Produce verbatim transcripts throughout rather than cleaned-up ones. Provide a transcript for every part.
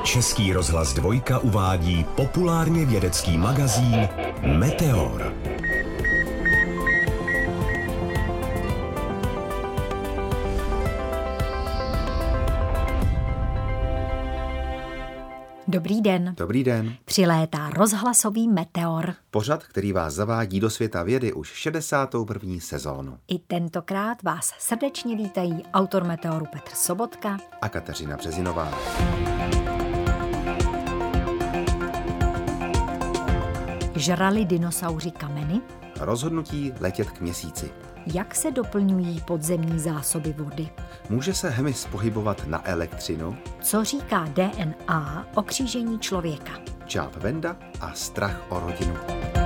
Český rozhlas Dvojka uvádí populárně vědecký magazín Meteor. Dobrý den. Dobrý den. Přilétá rozhlasový Meteor. Pořad, který vás zavádí do světa vědy už šedesátou první sezónu. I tentokrát vás srdečně vítají autor Meteoru Petr Sobotka a Kateřina Březinová. Žrali dinosauři kameny? Rozhodnutí letět k měsíci. Jak se doplňují podzemní zásoby vody? Může se hmyz pohybovat na elektřinu? Co říká D N A o křížení člověka? Čáp Venda a strach o rodinu.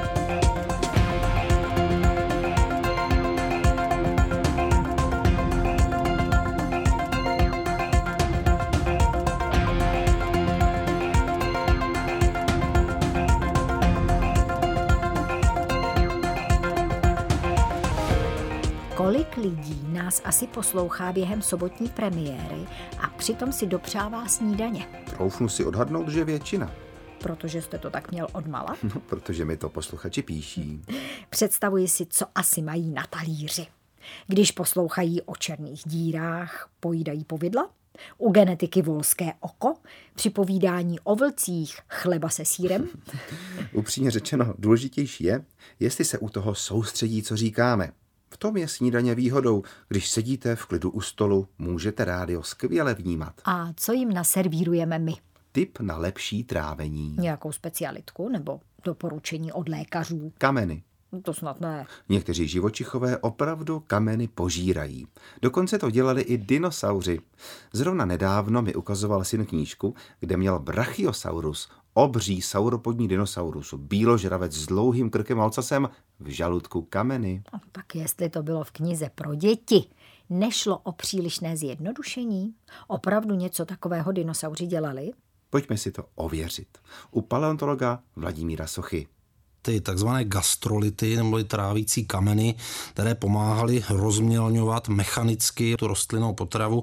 Kolik lidí nás asi poslouchá během sobotní premiéry a přitom si dopřává snídaně? Troufnu si odhadnout, že většina. Protože jste to tak měl odmala? No, protože mi to posluchači píší. Představuji si, co asi mají na talíři. Když poslouchají o černých dírách, pojídají povidla? U genetiky volské oko? Při povídání o vlcích chleba se sýrem? Upřímně řečeno, důležitější je, jestli se u toho soustředí, co říkáme. V tom je snídaně výhodou. Když sedíte v klidu u stolu, můžete rádio skvěle vnímat. A co jim naservírujeme my? Tip na lepší trávení. Nějakou specialitku nebo doporučení od lékařů? Kameny. To snad ne. Někteří živočichové opravdu kameny požírají. Dokonce to dělali i dinosauři. Zrovna nedávno mi ukazoval syn knížku, kde měl Brachiosaurus, obří sauropodní dinosaurus, bíložravec s dlouhým krkem a ocasem, v žaludku kameny. No, tak jestli to bylo v knize pro děti, nešlo o přílišné zjednodušení? Opravdu něco takového dinosauři dělali? Pojďme si to ověřit. U paleontologa Vladimíra Sochy. Ty takzvané gastrolity nebo trávící kameny, které pomáhaly rozmělňovat mechanicky tu rostlinnou potravu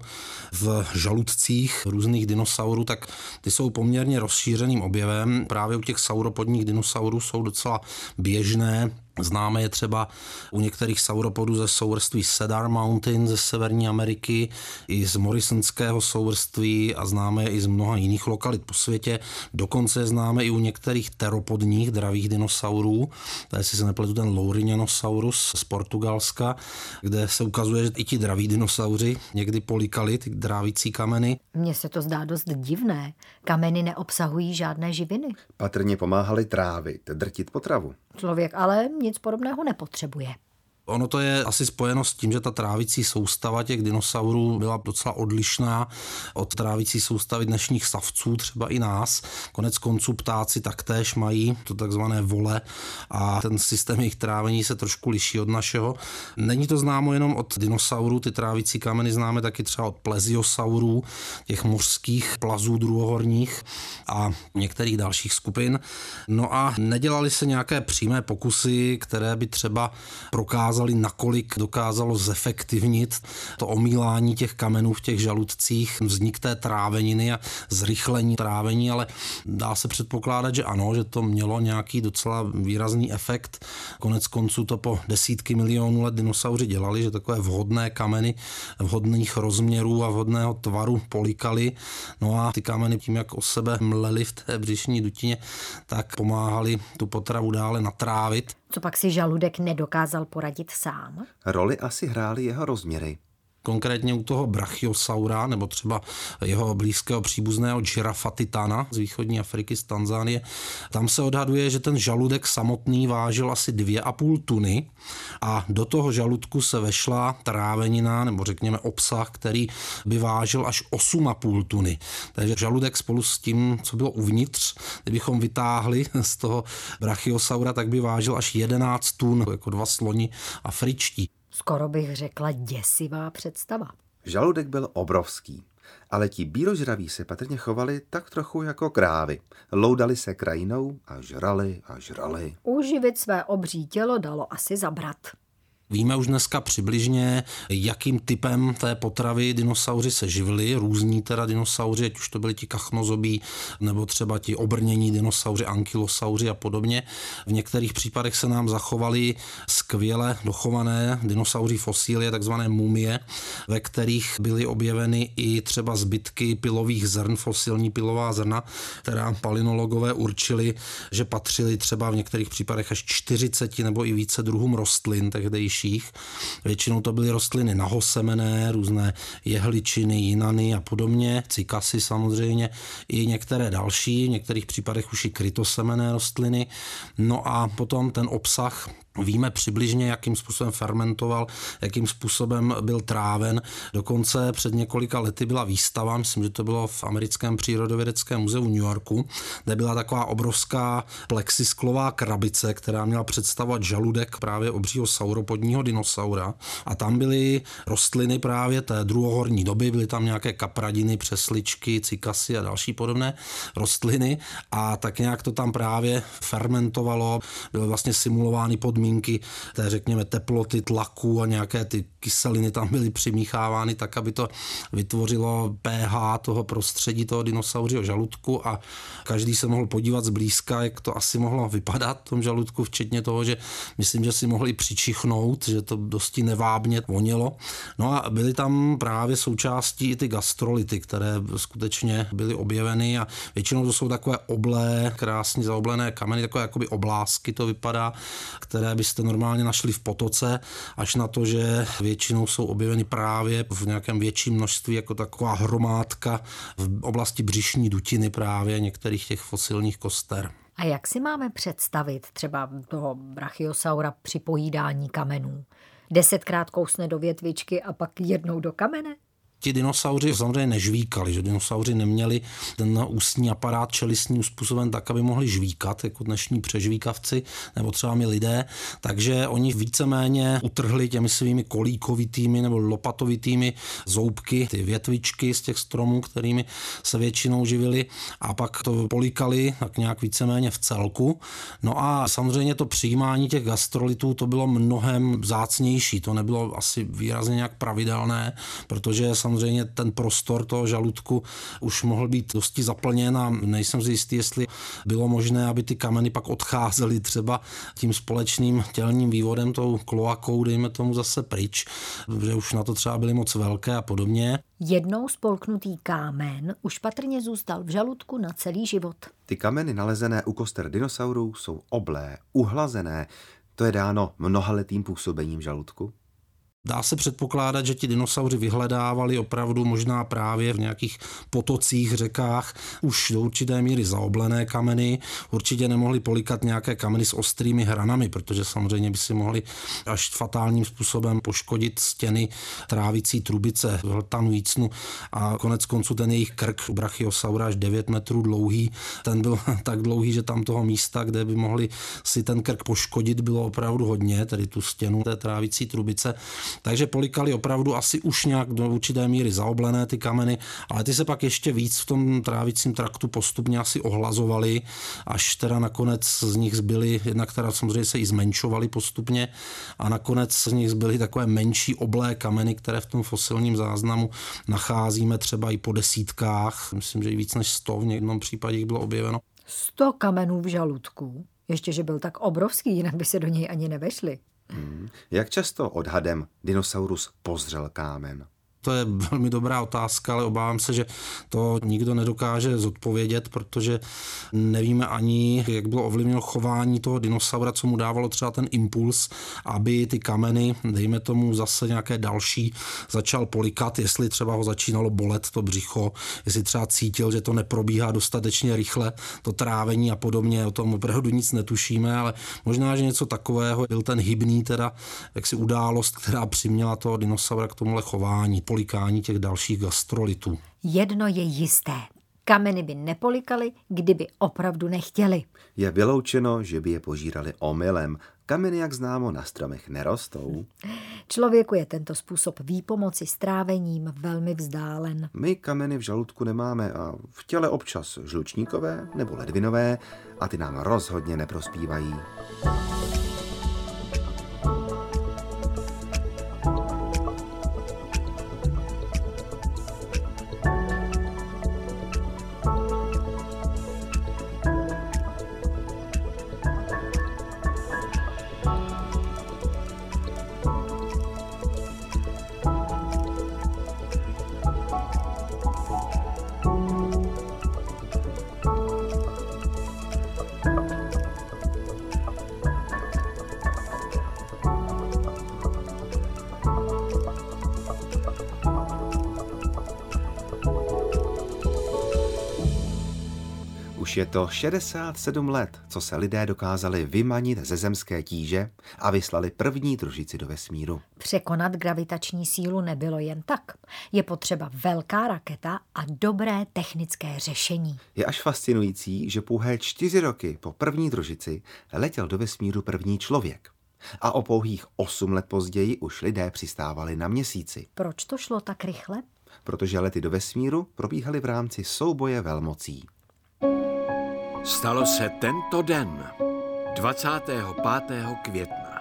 v žaludcích různých dinosaurů, tak ty jsou poměrně rozšířeným objevem. Právě u těch sauropodních dinosaurů jsou docela běžné. Známe je třeba u některých sauropodů ze souvrství Cedar Mountain ze Severní Ameriky, i z Morrisonského souvrství a známe je i z mnoha jiných lokalit po světě. Dokonce je známe i u některých teropodních dravých dinosaurů. Tady si se nepletu ten Lourinhanosaurus z Portugalska, kde se ukazuje, že i ti draví dinosauři někdy polikali ty drávící kameny. Mně se to zdá dost divné. Kameny neobsahují žádné živiny. Patrně pomáhali trávit, drtit potravu. Člověk ale nic podobného nepotřebuje. Ono to je asi spojeno s tím, že ta trávicí soustava těch dinosaurů byla docela odlišná od trávicí soustavy dnešních savců, třeba i nás. Konec konců ptáci taktéž mají to takzvané vole a ten systém jejich trávení se trošku liší od našeho. Není to známo jenom od dinosaurů, ty trávicí kameny známe taky třeba od pleziosaurů, těch mořských plazů druhohorních a některých dalších skupin. No a nedělali se nějaké přímé pokusy, které by třeba prokázaly, nakolik dokázalo zefektivnit to omílání těch kamenů v těch žaludcích, vznik té tráveniny a zrychlení trávení, ale dá se předpokládat, že ano, že to mělo nějaký docela výrazný efekt. Konec konců to po desítky milionů let dinosauři dělali, že takové vhodné kameny vhodných rozměrů a vhodného tvaru polikali. No a ty kameny tím, jak o sebe mleli v té břišní dutině, tak pomáhali tu potravu dále natrávit. Co pak si žaludek nedokázal poradit sám? Roli asi hrály jeho rozměry. Konkrétně u toho Brachiosaura, nebo třeba jeho blízkého příbuzného Giraffa titana z východní Afriky, z Tanzánie. Tam se odhaduje, že ten žaludek samotný vážil asi dvě a půl tuny a do toho žaludku se vešla trávenina, nebo řekněme obsah, který by vážil až osm a půl tuny. Takže žaludek spolu s tím, co bylo uvnitř, kdybychom vytáhli z toho Brachiosaura, tak by vážil až jedenáct tun, jako dva sloni afričtí. Skoro bych řekla děsivá představa. Žaludek byl obrovský, ale ti bíložraví se patrně chovali tak trochu jako krávy. Loudali se krajinou a žrali a žrali. Uživit své obří tělo dalo asi zabrat. Víme už dneska přibližně, jakým typem té potravy dinosauři se živili, různí teda dinosauři, ať už to byli ti kachnozobí, nebo třeba ti obrnění dinosauři, ankylosauři a podobně. V některých případech se nám zachovaly skvěle dochované dinosauří fosílie, takzvané mumie, ve kterých byly objeveny i třeba zbytky pilových zrn, fosilní pilová zrna, která palinologové určili, že patřily třeba v některých případech až čtyřiceti nebo i více druhům rostlin tehdejších. Většinou to byly rostliny nahosemené, různé jehličiny, jinany a podobně, cikasy samozřejmě, i některé další, v některých případech už i krytosemenné rostliny. No a potom ten obsah víme přibližně, jakým způsobem fermentoval, jakým způsobem byl tráven. Dokonce před několika lety byla výstava, myslím, že to bylo v americkém přírodovědeckém muzeu v New Yorku, kde byla taková obrovská plexisklová krabice, která měla představovat žaludek právě obřího sauropodního dinosaura. A tam byly rostliny právě té druhohorní doby, byly tam nějaké kapradiny, přesličky, cikasy a další podobné rostliny. A tak nějak to tam právě fermentovalo, byly vlastně simulovány podmínky té, řekněme, teploty, tlaku a nějaké ty kyseliny tam byly přimíchávány tak, aby to vytvořilo pH toho prostředí toho dinosauřího žaludku a každý se mohl podívat zblízka, jak to asi mohlo vypadat v tom žaludku, včetně toho, že myslím, že si mohli přičichnout, že to dosti nevábně vonělo. No a byly tam právě součástí i ty gastrolity, které skutečně byly objeveny a většinou to jsou takové oblé, krásně zaoblené kameny, takové jakoby oblásky to vypadá, které byste normálně našli v potoce, až na to, že většinou jsou objeveny právě v nějakém větším množství jako taková hromádka v oblasti břišní dutiny právě některých těch fosilních koster. A jak si máme představit třeba toho brachiosaura při pojídání kamenů? Desetkrát kousne do větvičky a pak jednou do kamene? Ti dinosauři samozřejmě nežvíkali, že dinosauři neměli ten ústní aparát čelistní způsoben tak, aby mohli žvíkat, jako dnešní přežvíkavci, nebo třeba my lidé, takže oni víceméně utrhli těmi svými kolíkovitými nebo lopatovitými zoubky, ty větvičky z těch stromů, kterými se většinou živili a pak to políkali tak nějak víceméně v celku. No a samozřejmě to přijímání těch gastrolitů to bylo mnohem vzácnější, to nebylo asi výrazně nějak pravidelné, protože samozřejmě ten prostor toho žaludku už mohl být dosti zaplněn a nejsem si jistý, jestli bylo možné, aby ty kameny pak odcházely třeba tím společným tělním vývodem, tou kloakou, dejme tomu zase pryč, že už na to třeba byly moc velké a podobně. Jednou spolknutý kámen už patrně zůstal v žaludku na celý život. Ty kameny nalezené u koster dinosaurů jsou oblé, uhlazené. To je dáno mnohaletým působením žaludku? Dá se předpokládat, že ti dinosauři vyhledávali opravdu možná právě v nějakých potocích, řekách už do určité míry zaoblené kameny. Určitě nemohli polikat nějaké kameny s ostrými hranami, protože samozřejmě by si mohli až fatálním způsobem poškodit stěny trávicí trubice, hltanu jícnu a konec konců ten jejich krk u brachiosaura až devět metrů dlouhý, ten byl tak dlouhý, že tam toho místa, kde by mohli si ten krk poškodit, bylo opravdu hodně, tedy tu stěnu té trávicí trubice. Takže polikali opravdu asi už nějak do určité míry zaoblené ty kameny, ale ty se pak ještě víc v tom trávicím traktu postupně asi ohlazovaly, až teda nakonec z nich zbyly, jednak teda samozřejmě se i zmenšovaly postupně a nakonec z nich zbyly takové menší oblé kameny, které v tom fosilním záznamu nacházíme třeba i po desítkách, myslím, že i víc než sto v jednom případě jich bylo objeveno. Sto kamenů v žaludku? Ještě, že byl tak obrovský, jinak by se do něj ani nevešli. Hmm. Jak často odhadem dinosaurus pozřel kámen? To je velmi dobrá otázka, ale obávám se, že to nikdo nedokáže zodpovědět, protože nevíme ani, jak bylo ovlivněno chování toho dinosaura, co mu dávalo třeba ten impuls, aby ty kameny, dejme tomu zase nějaké další, začal polikat, jestli třeba ho začínalo bolet to břicho, jestli třeba cítil, že to neprobíhá dostatečně rychle, to trávení a podobně, o tom opravdu nic netušíme, ale možná, že něco takového byl ten hybný teda, jaksi událost, která přiměla toho dinosaura k tomuhle chování, polikání těch dalších gastrolitů. Jedno je jisté. Kameny by nepolikaly, kdyby opravdu nechtěli. Je vyloučeno, že by je požírali omylem. Kameny, jak známo, na stromech nerostou. Člověku je tento způsob výpomoci s trávením velmi vzdálen. My kameny v žaludku nemáme a v těle občas žlučníkové nebo ledvinové a ty nám rozhodně neprospívají. Už je to šedesát sedm let, co se lidé dokázali vymanit ze zemské tíže a vyslali první družici do vesmíru. Překonat gravitační sílu nebylo jen tak. Je potřeba velká raketa a dobré technické řešení. Je až fascinující, že pouhé čtyři roky po první družici letěl do vesmíru první člověk. A o pouhých osm let později už lidé přistávali na Měsíci. Proč to šlo tak rychle? Protože lety do vesmíru probíhaly v rámci souboje velmocí. Stalo se tento den, dvacátého pátého května.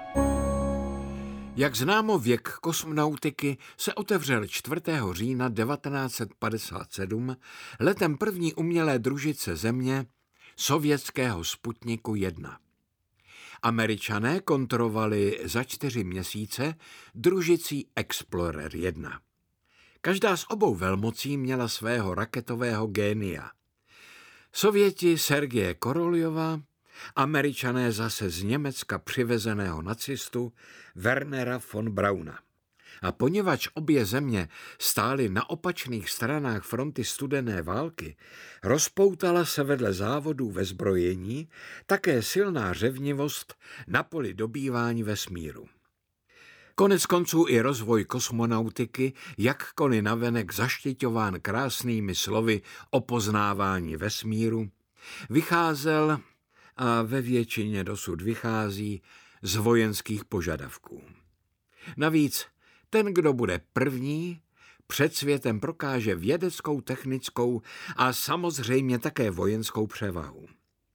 Jak známo, věk kosmonautiky se otevřel čtvrtého října devatenáct set padesát sedm letem první umělé družice Země, sovětského Sputniku jedna. Američané kontrolovali za čtyři měsíce družicí Explorer jedna. Každá z obou velmocí měla svého raketového génia. Sověti Sergeje Koroljova, Američané zase z Německa přivezeného nacistu Wernera von Brauna. A poněvadž obě země stály na opačných stranách fronty studené války, rozpoutala se vedle závodů ve zbrojení také silná řevnivost na poli dobývání vesmíru. Konec konců i rozvoj kosmonautiky, jakkoliv navenek zaštiťován krásnými slovy o poznávání vesmíru, vycházel a ve většině dosud vychází z vojenských požadavků. Navíc ten, kdo bude první, před světem prokáže vědeckou, technickou a samozřejmě také vojenskou převahu.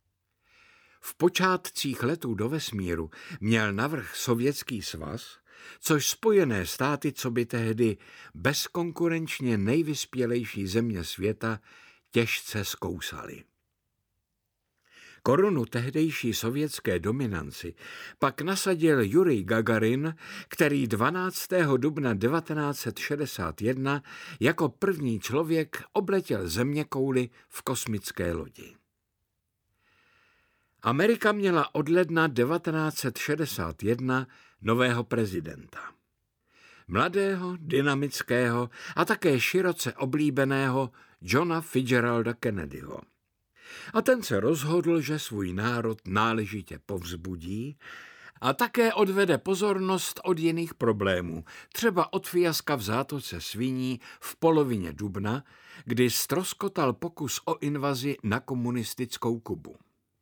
V počátcích letů do vesmíru měl navrch Sovětský svaz, což Spojené státy, co by tehdy bezkonkurenčně nejvyspělejší země světa, těžce zkousaly. Korunu tehdejší sovětské dominanci pak nasadil Jurij Gagarin, který dvanáctého dubna devatenáct set šedesát jedna jako první člověk obletěl zeměkouli v kosmické lodi. Amerika měla od ledna devatenáct set šedesát jedna nového prezidenta. Mladého, dynamického a také široce oblíbeného Johna Fitzgeralda Kennedyho. A ten se rozhodl, že svůj národ náležitě povzbudí a také odvede pozornost od jiných problémů, třeba od fiaska v zátoce Sviní v polovině dubna, kdy ztroskotal pokus o invazi na komunistickou Kubu.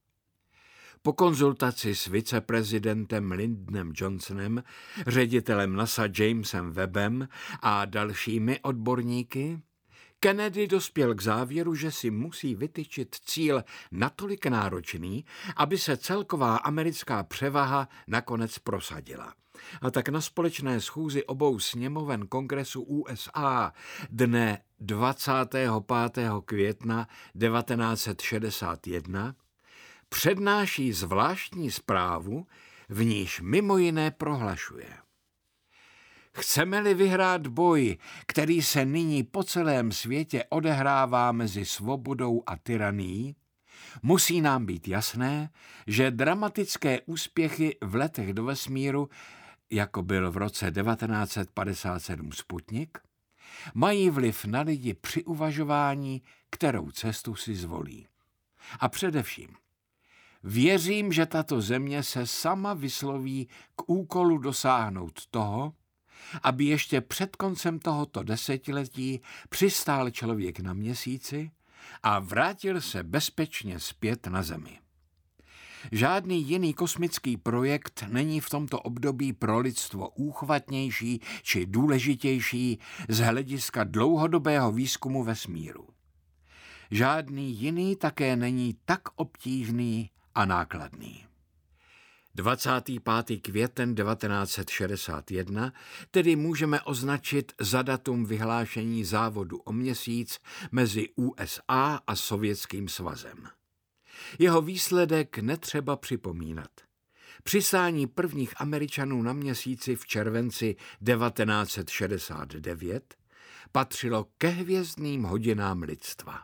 Po konzultaci s viceprezidentem Lyndоном Johnsonem, ředitelem NASA Jamesem Webbem a dalšími odborníky, Kennedy dospěl k závěru, že si musí vytyčit cíl natolik náročný, aby se celková americká převaha nakonec prosadila. A tak na společné schůzi obou sněmoven Kongresu U S A dne dvacátého pátého května devatenáct set šedesát jedna přednáší zvláštní zprávu, v níž mimo jiné prohlašuje: Chceme-li vyhrát boj, který se nyní po celém světě odehrává mezi svobodou a tyranií, musí nám být jasné, že dramatické úspěchy v letech do vesmíru, jako byl v roce devatenáct set padesát sedm Sputnik, mají vliv na lidi při uvažování, kterou cestu si zvolí. A především, věřím, že tato země se sama vysloví k úkolu dosáhnout toho, aby ještě před koncem tohoto desetiletí přistál člověk na Měsíci a vrátil se bezpečně zpět na Zemi. Žádný jiný kosmický projekt není v tomto období pro lidstvo úchvatnější či důležitější z hlediska dlouhodobého výzkumu vesmíru. Žádný jiný také není tak obtížný a nákladný. dvacátého pátého květen devatenáct set šedesát jedna tedy můžeme označit za datum vyhlášení závodu o Měsíc mezi U S A a Sovětským svazem. Jeho výsledek netřeba připomínat. Přisání prvních Američanů na Měsíci v červenci devatenáct set šedesát devět patřilo ke hvězdným hodinám lidstva.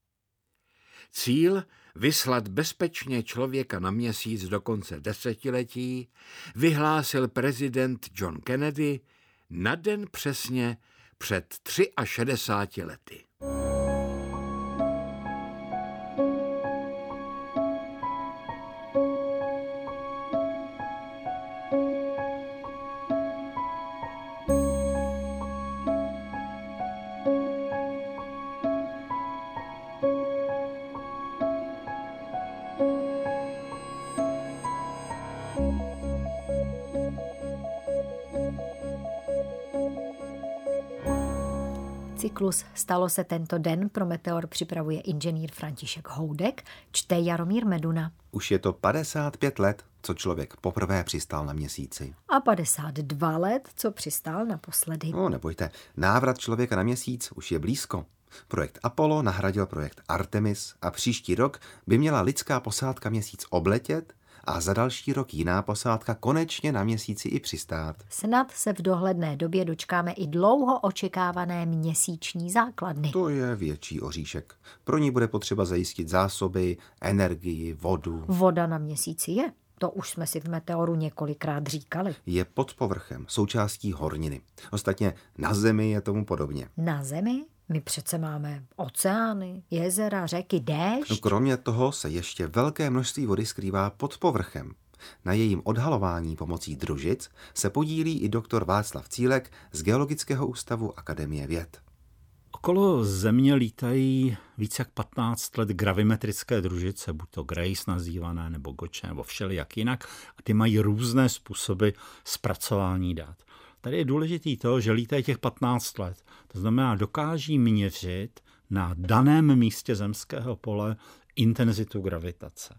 Cíl vyslat bezpečně člověka na Měsíc do konce desetiletí vyhlásil prezident John Kennedy na den přesně před šedesáti třemi lety. cyklus Stalo se tento den pro Meteor připravuje inženýr František Houdek, čte Jaromír Meduna. Už je to padesát pět let, co člověk poprvé přistál na Měsíci. A padesát dva let, co přistál naposledy. No, nebojte, návrat člověka na Měsíc už je blízko. Projekt Apollo nahradil projekt Artemis a příští rok by měla lidská posádka Měsíc obletět a za další rok jiná posádka konečně na Měsíci i přistát. Snad se v dohledné době dočkáme i dlouho očekávané měsíční základny. To je větší oříšek. Pro ní bude potřeba zajistit zásoby, energii, vodu. Voda na Měsíci je. To už jsme si v Meteoru několikrát říkali. Je pod povrchem, součástí horniny. Ostatně na Zemi je tomu podobně. Na Zemi? My přece máme oceány, jezera, řeky, déšť. No, kromě toho se ještě velké množství vody skrývá pod povrchem. Na jejím odhalování pomocí družic se podílí i doktor Václav Cílek z Geologického ústavu Akademie věd. Okolo Země lítají více jak patnáct let gravimetrické družice, buď to Grace nazývané, nebo Goče, nebo všelijak jinak. A ty mají různé způsoby zpracování dat. Tady je důležitý to, že lítají těch patnáct let. To znamená, dokáží měřit na daném místě zemského pole intenzitu gravitace.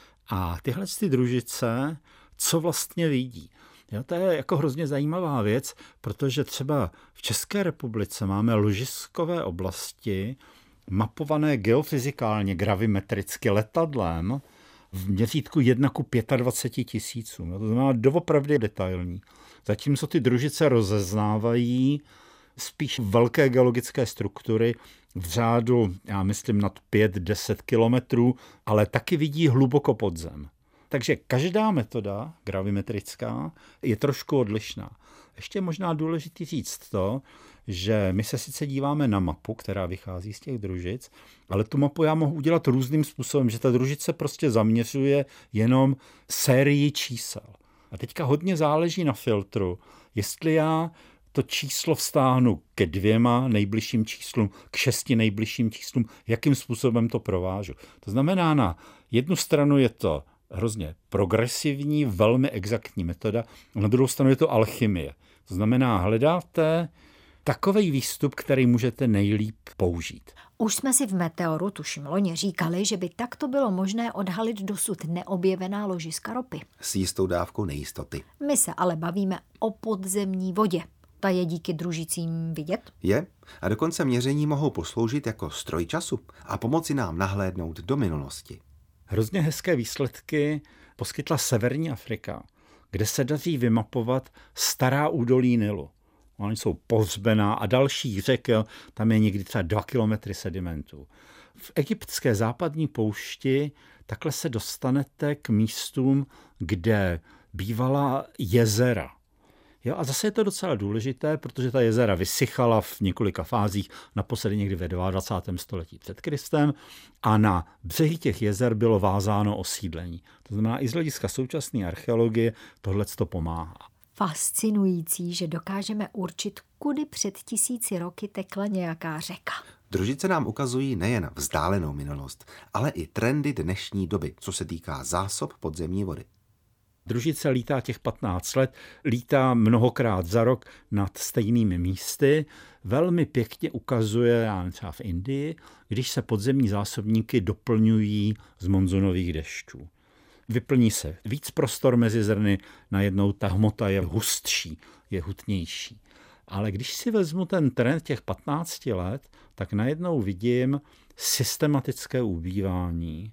A tyhle ty družice, co vlastně vidí? Jo, to je jako hrozně zajímavá věc, protože třeba v České republice máme ložiskové oblasti mapované geofyzikálně, gravimetricky letadlem v měřítku jedna ku dvaceti pěti tisícům. To znamená doopravdy detailní. Zatímco ty družice rozeznávají spíš velké geologické struktury v řádu, já myslím, nad pět až deset kilometrů, ale taky vidí hluboko pod zem. Takže každá metoda gravimetrická je trošku odlišná. Ještě je možná důležitý říct to, že my se sice díváme na mapu, která vychází z těch družic, ale tu mapu já mohu udělat různým způsobem, že ta družice prostě zaměřuje jenom sérii čísel. A teďka hodně záleží na filtru, jestli já to číslo vztáhnu ke dvěma nejbližším číslům, k šesti nejbližším číslům, jakým způsobem to provážu. To znamená, na jednu stranu je to hrozně progresivní, velmi exaktní metoda, a na druhou stranu je to alchymie. To znamená, hledáte takový výstup, který můžete nejlíp použít. Už jsme si v Meteoru, tuším loni, říkali, že by takto bylo možné odhalit dosud neobjevená ložiska ropy. S jistou dávkou nejistoty. My se ale bavíme o podzemní vodě. Ta je díky družicím vidět? Je a dokonce měření mohou posloužit jako stroj času a pomoci nám nahlédnout do minulosti. Hrozně hezké výsledky poskytla Severní Afrika, kde se daří vymapovat stará údolí Nilu. Oni jsou pohřbená a další řeky, tam je někdy třeba dva kilometry sedimentů. V egyptské západní poušti takhle se dostanete k místům, kde bývala jezera. Jo, a zase je to docela důležité, protože ta jezera vysychala v několika fázích, naposledy někdy ve dvacátém století před Kristem, a na břehy těch jezer bylo vázáno osídlení. To znamená, i z hlediska současné archeologie tohleto pomáhá. Fascinující, že dokážeme určit, kudy před tisíci roky tekla nějaká řeka. Družice nám ukazují nejen vzdálenou minulost, ale i trendy dnešní doby, co se týká zásob podzemní vody. Družice lítá těch patnáct let, lítá mnohokrát za rok nad stejnými místy, velmi pěkně ukazuje, já nevím, třeba v Indii, když se podzemní zásobníky doplňují z monzunových dešťů. Vyplní se víc prostor mezi zrny, najednou ta hmota je hustší, je hutnější. Ale když si vezmu ten trend těch patnácti let, tak najednou vidím systematické ubývání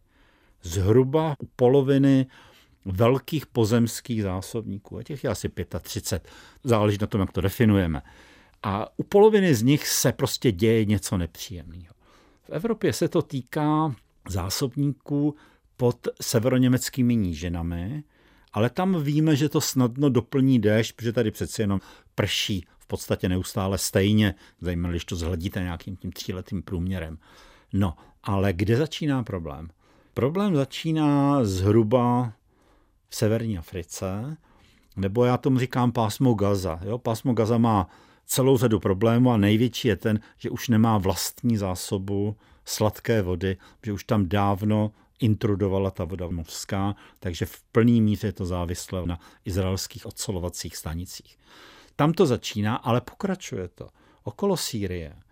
zhruba u poloviny velkých pozemských zásobníků. A těch je asi třicet pět, záleží na tom, jak to definujeme. A u poloviny z nich se prostě děje něco nepříjemného. V Evropě se to týká zásobníků pod severoněmeckými nížinami, ale tam víme, že to snadno doplní déšť, protože tady přeci jenom prší v podstatě neustále stejně, zajímavé, když to zhledíte nějakým tím tříletým průměrem. No, ale kde začíná problém? Problém začíná zhruba v severní Africe, nebo já tomu říkám pásmo Gaza. Jo? Pásmo Gaza má celou řadu problémů a největší je ten, že už nemá vlastní zásobu sladké vody, že už tam dávno intrudovala ta voda mořská, takže v plný míře je to závislé na izraelských odsolovacích stanicích. Tam to začíná, ale pokračuje to. Okolo Sýrie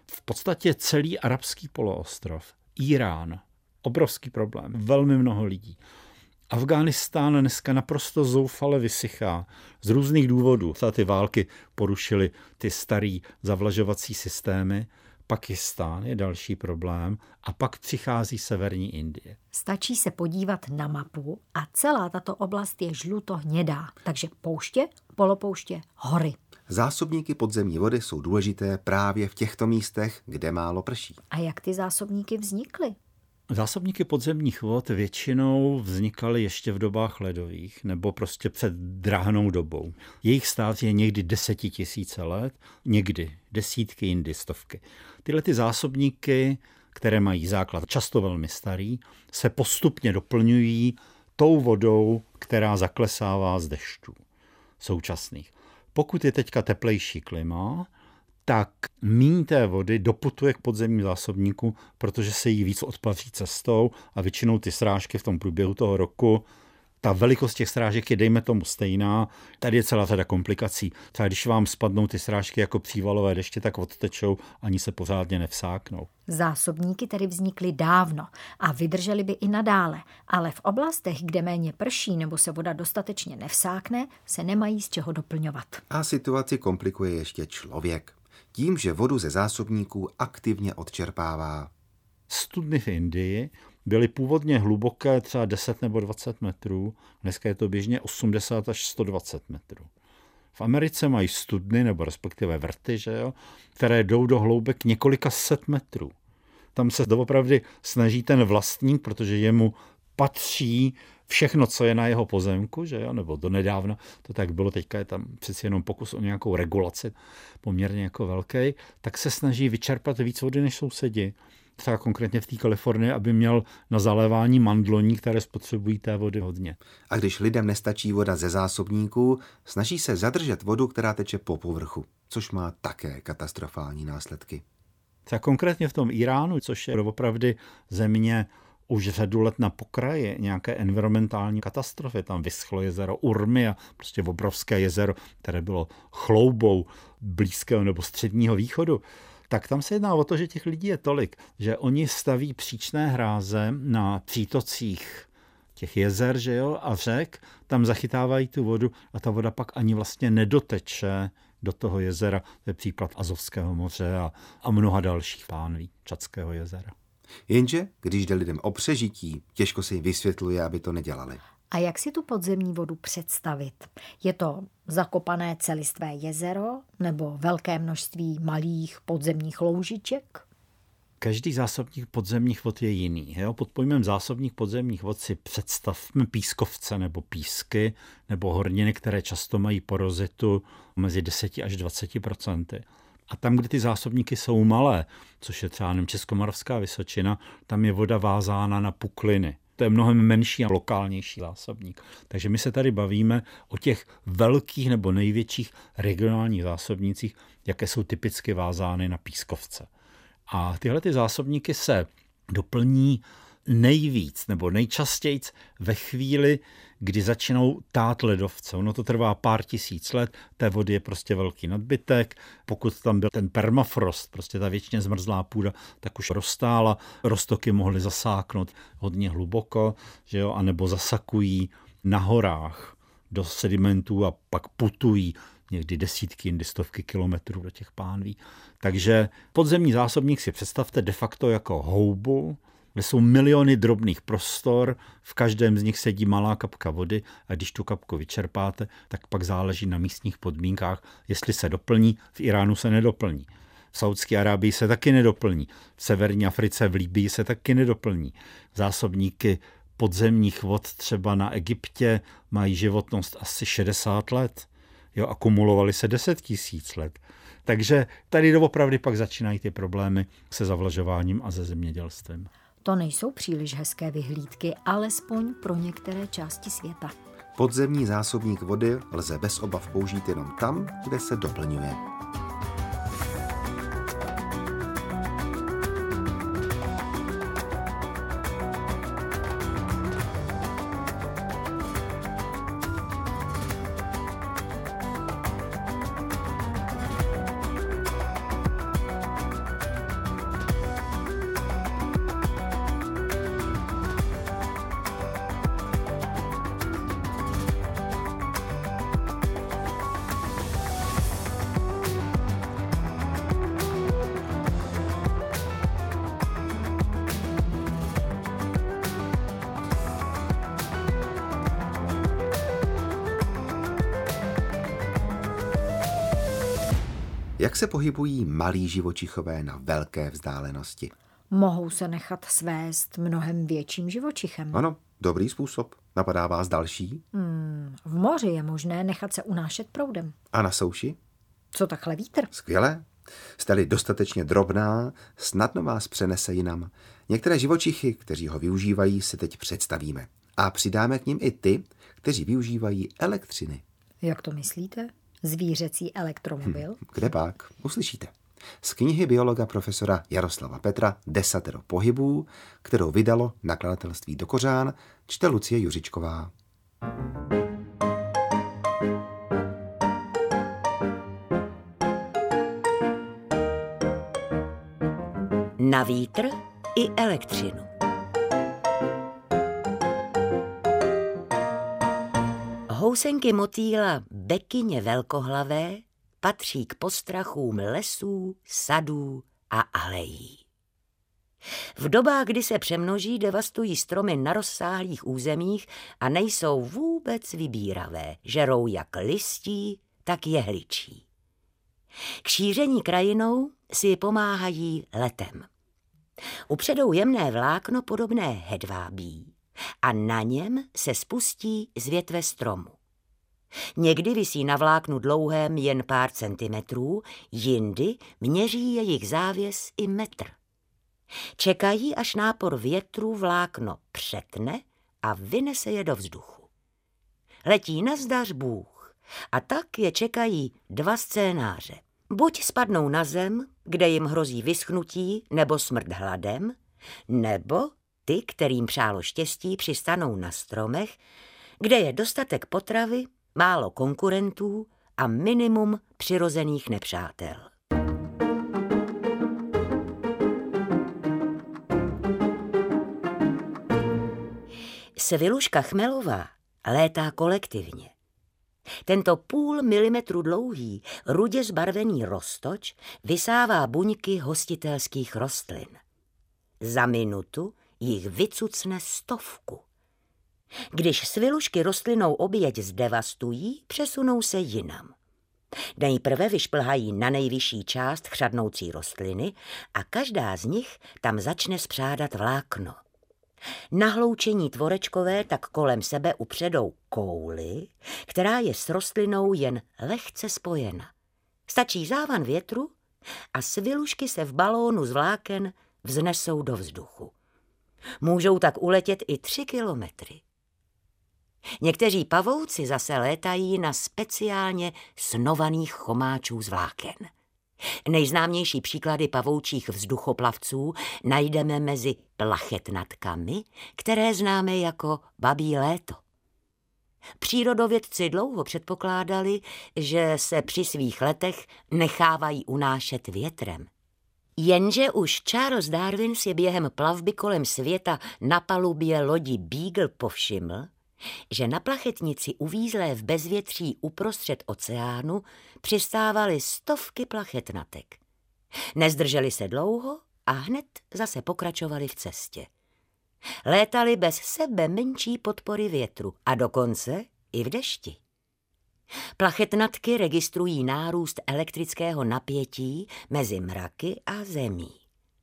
v podstatě celý arabský poloostrov, Irán, obrovský problém, velmi mnoho lidí. Afghánistán dneska naprosto zoufale vysychá z různých důvodů. Ty války porušily ty starý zavlažovací systémy. Pakistán je další problém a pak přichází severní Indie. Stačí se podívat na mapu a celá tato oblast je žluto-hnědá, takže pouště, polopouště, hory. Zásobníky podzemní vody jsou důležité právě v těchto místech, kde málo prší. A jak ty zásobníky vznikly? Zásobníky podzemních vod většinou vznikaly ještě v dobách ledových nebo prostě před drahnou dobou. Jejich stav je někdy desetitisíce let, někdy desítky, jindy stovky. Tyhle ty zásobníky, které mají základ často velmi starý, se postupně doplňují tou vodou, která zaklesává z dešťů současných. Pokud je teďka teplejší klima, tak míň té vody doputuje k podzemním zásobníku, protože se jí víc odpaří cestou a většinou ty srážky v tom průběhu toho roku, ta velikost těch srážek je dejme tomu stejná, tady je celá řada komplikací. Třeba když vám spadnou ty srážky jako přívalové deště, tak odtečou, ani se pořádně nevsáknou. Zásobníky tedy vznikly dávno a vydržely by i nadále, ale v oblastech, kde méně prší nebo se voda dostatečně nevsákne, se nemají z čeho doplňovat. A situaci komplikuje ještě člověk. Tím, že vodu ze zásobníků aktivně odčerpává. Studny v Indii byly původně hluboké třeba deset nebo dvacet metrů, dneska je to běžně osmdesát až sto dvacet metrů. V Americe mají studny, nebo respektive vrty, že jo, které jdou do hloubek několika set metrů. Tam se doopravdy snaží ten vlastník, protože jemu patří všechno, co je na jeho pozemku, že jo, nebo donedávna to tak bylo, teďka je tam přeci jenom pokus o nějakou regulaci, poměrně jako velký, tak se snaží vyčerpat víc vody než sousedi. Třeba konkrétně v té Kalifornii, aby měl na zalévání mandloní, které spotřebují té vody hodně. A když lidem nestačí voda ze zásobníků, snaží se zadržet vodu, která teče po povrchu, což má také katastrofální následky. Třeba konkrétně v tom Iránu, což je opravdu země už řadu let na pokraji nějaké environmentální katastrofy. Tam vyschlo jezero Urmi a prostě obrovské jezero, které bylo chloubou Blízkého nebo Středního východu. Tak tam se jedná o to, že těch lidí je tolik, že oni staví příčné hráze na přítocích těch jezer, že jo, a řek, tam zachytávají tu vodu a ta voda pak ani vlastně nedoteče do toho jezera. To je případ Azovského moře a, a mnoha dalších pánví Čadského jezera. Jenže, když jde lidem o přežití, těžko se jim vysvětluje, aby to nedělali. A jak si tu podzemní vodu představit? Je to zakopané celistvé jezero nebo velké množství malých podzemních loužiček? Každý zásobník podzemních vod je jiný. Jo? Pod pojmem zásobník podzemních vod si představme pískovce nebo písky nebo horniny, které často mají porozitu mezi deset až dvacet procent. A tam, kde ty zásobníky jsou malé, což je třeba Českomoravská Vysočina, tam je voda vázána na pukliny. To je mnohem menší a lokálnější zásobník. Takže my se tady bavíme o těch velkých nebo největších regionálních zásobnících, jaké jsou typicky vázány na pískovce. A tyhle ty zásobníky se doplní nejvíc nebo nejčastěji ve chvíli, kdy začínou tát ledovce. Ono to trvá pár tisíc let, té vody je prostě velký nadbytek. Pokud tam byl ten permafrost, prostě ta věčně zmrzlá půda, tak už roztála. Roztoky mohly zasáknout hodně hluboko, že jo, anebo zasakují na horách do sedimentů a pak putují někdy desítky, jindy stovky kilometrů do těch pánví. Takže podzemní zásobník si představte de facto jako houbu, kde jsou miliony drobných prostor, v každém z nich sedí malá kapka vody a když tu kapku vyčerpáte, tak pak záleží na místních podmínkách, jestli se doplní. V Iránu se nedoplní. V Saudské Arábii se taky nedoplní. V severní Africe, v Libyi se taky nedoplní. Zásobníky podzemních vod třeba na Egyptě mají životnost asi šedesát let. Jo, akumulovali se deset tisíc let. Takže tady doopravdy pak začínají ty problémy se zavlažováním a se zemědělstvím. To nejsou příliš hezké vyhlídky, alespoň pro některé části světa. Podzemní zásobník vody lze bez obav použít jenom tam, kde se doplňuje. Jak se pohybují malí živočichové na velké vzdálenosti? Mohou se nechat svést mnohem větším živočichem. Ano, dobrý způsob. Napadá vás další? Hmm, v moři je možné nechat se unášet proudem. A na souši? Co takhle vítr? Skvěle. Jste-li dostatečně drobná, snadno vás přenese jinam. Některé živočichy, kteří ho využívají, si teď představíme. A přidáme k nim i ty, kteří využívají elektřiny. Jak to myslíte? Zvířecí elektromobil? Hm, kde pak? Uslyšíte. Z knihy biologa profesora Jaroslava Petra Desatero pohybů, kterou vydalo nakladatelství Do Kořán, čte Lucie Juřičková. Na vítr i elektřinu. Housenky motýla bekyně velkohlavé patří k postrachům lesů, sadů a alejí. V dobách, kdy se přemnoží, devastují stromy na rozsáhlých územích a nejsou vůbec vybíravé, žerou jak listí, tak jehličí. K šíření krajinou si pomáhají letem. Upředou jemné vlákno podobné hedvábí a na něm se spustí z větve stromu. Někdy visí na vláknu dlouhém jen pár centimetrů, jindy měří jejich závěs i metr. Čekají, až nápor větru vlákno přetne a vynese je do vzduchu. Letí nazdař Bůh a tak je čekají dva scénáře. Buď spadnou na zem, kde jim hrozí vyschnutí nebo smrt hladem, nebo ty, kterým přálo štěstí, přistanou na stromech, kde je dostatek potravy, málo konkurentů a minimum přirozených nepřátel. Sviluška chmelová létá kolektivně. Tento půl milimetru dlouhý, rudě zbarvený roztoč vysává buňky hostitelských rostlin. Za minutu jich vycucne stovku. Když svilušky rostlinou oběť zdevastují, přesunou se jinam. Nejprve vyšplhají na nejvyšší část chřadnoucí rostliny a každá z nich tam začne spřádat vlákno. Na hloučení tvorečkové tak kolem sebe upředou kouli, která je s rostlinou jen lehce spojena. Stačí závan větru a svilušky se v balónu z vláken vznesou do vzduchu. Můžou tak uletět i tři kilometry. Někteří pavouci zase létají na speciálně snovaných chomáčů z vláken. Nejznámější příklady pavoučích vzduchoplavců najdeme mezi plachetnatkami, které známe jako babí léto. Přírodovědci dlouho předpokládali, že se při svých letech nechávají unášet větrem. Jenže už Charles Darwin si během plavby kolem světa na palubě lodi Beagle povšiml, že na plachetnici uvízlé v bezvětří uprostřed oceánu přistávaly stovky plachetnatek. Nezdrželi se dlouho a hned zase pokračovali v cestě. Létali bez sebe menší podpory větru a dokonce i v dešti. Plachetnatky registrují nárůst elektrického napětí mezi mraky a zemí.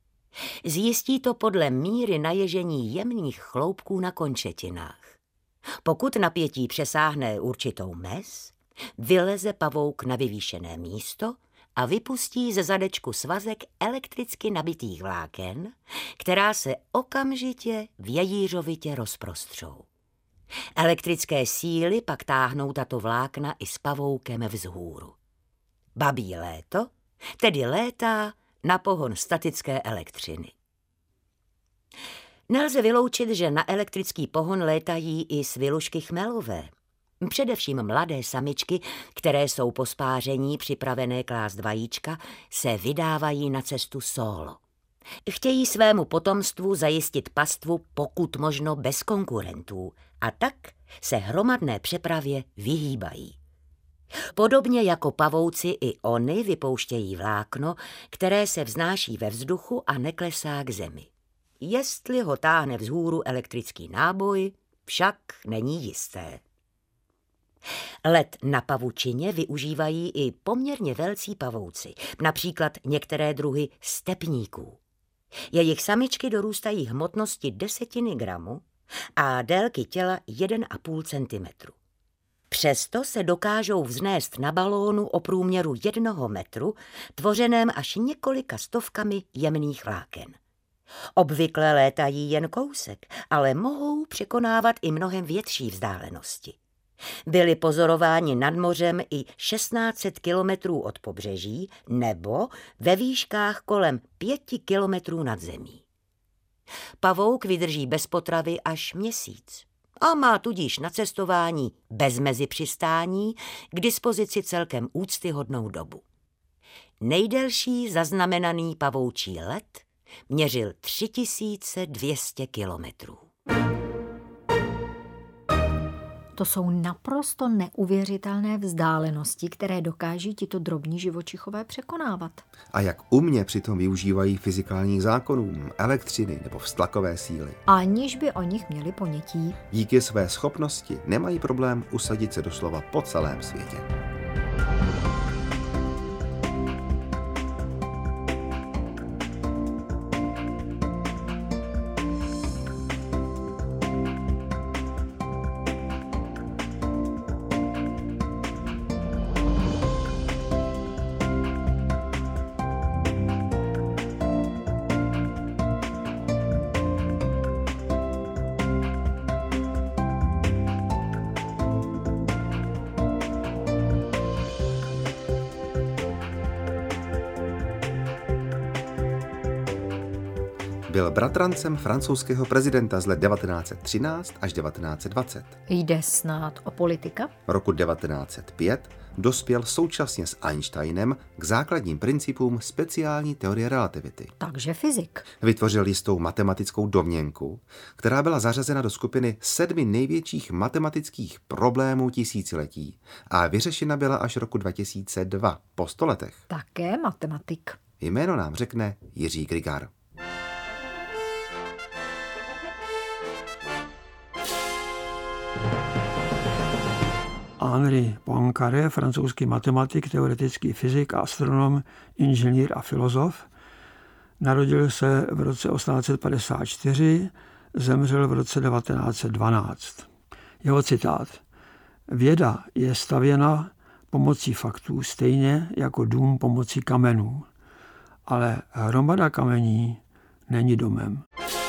Zjistí to podle míry naježení jemných chloupků na končetinách. Pokud napětí přesáhne určitou mez, vyleze pavouk na vyvýšené místo a vypustí ze zadečku svazek elektricky nabitých vláken, která se okamžitě vějířovitě rozprostřou. Elektrické síly pak táhnou tato vlákna i s pavoukem vzhůru. Babí léto tedy létá na pohon statické elektřiny. Nelze vyloučit, že na elektrický pohon létají i svilušky chmelové. Především mladé samičky, které jsou po spáření připravené klást vajíčka, se vydávají na cestu sólo. Chtějí svému potomstvu zajistit pastvu pokud možno bez konkurentů a tak se hromadné přepravě vyhýbají. Podobně jako pavouci i oni vypouštějí vlákno, které se vznáší ve vzduchu a neklesá k zemi. Jestli ho táhne vzhůru elektrický náboj, však není jisté. Led na pavučině využívají i poměrně velcí pavouci, například některé druhy stepníků. Jejich samičky dorůstají hmotnosti desetiny gramu a délky těla jeden a půl centimetru. Přesto se dokážou vznést na balónu o průměru jednoho metru, tvořeném až několika stovkami jemných vláken. Obvykle létají jen kousek, ale mohou překonávat i mnohem větší vzdálenosti. Byli pozorováni nad mořem i šestnáct set kilometrů od pobřeží nebo ve výškách kolem pěti kilometrů nad zemí. Pavouk vydrží bez potravy až měsíc a má tudíž na cestování bez mezipřistání k dispozici celkem úctyhodnou dobu. Nejdelší zaznamenaný pavoučí let měřil tři tisíce dvě stě kilometrů. To jsou naprosto neuvěřitelné vzdálenosti, které dokáží tito drobní živočichové překonávat. A jak umě přitom využívají fyzikálních zákonů, elektřiny nebo vztlakové síly. Aniž by o nich měli ponětí. Díky své schopnosti nemají problém usadit se doslova po celém světě. Byl bratrancem francouzského prezidenta z let devatenáct set třináct až devatenáct set dvacet. Jde snad o politika? Roku devatenáct set pět dospěl současně s Einsteinem k základním principům speciální teorie relativity. Takže fyzik. Vytvořil jistou matematickou domněnku, která byla zařazena do skupiny sedmi největších matematických problémů tisíciletí a vyřešena byla až roku dva tisíce dva, po sto letech. Také matematik. Jméno nám řekne Jiří Grigar. Henri Poincaré, francouzský matematik, teoretický fyzik, astronom, inženýr a filozof. Narodil se v roce osmnáct set padesát čtyři, zemřel v roce devatenáct set dvanáct. Jeho citát. Věda je stavěna pomocí faktů stejně jako dům pomocí kamenů, ale hromada kamení není domem.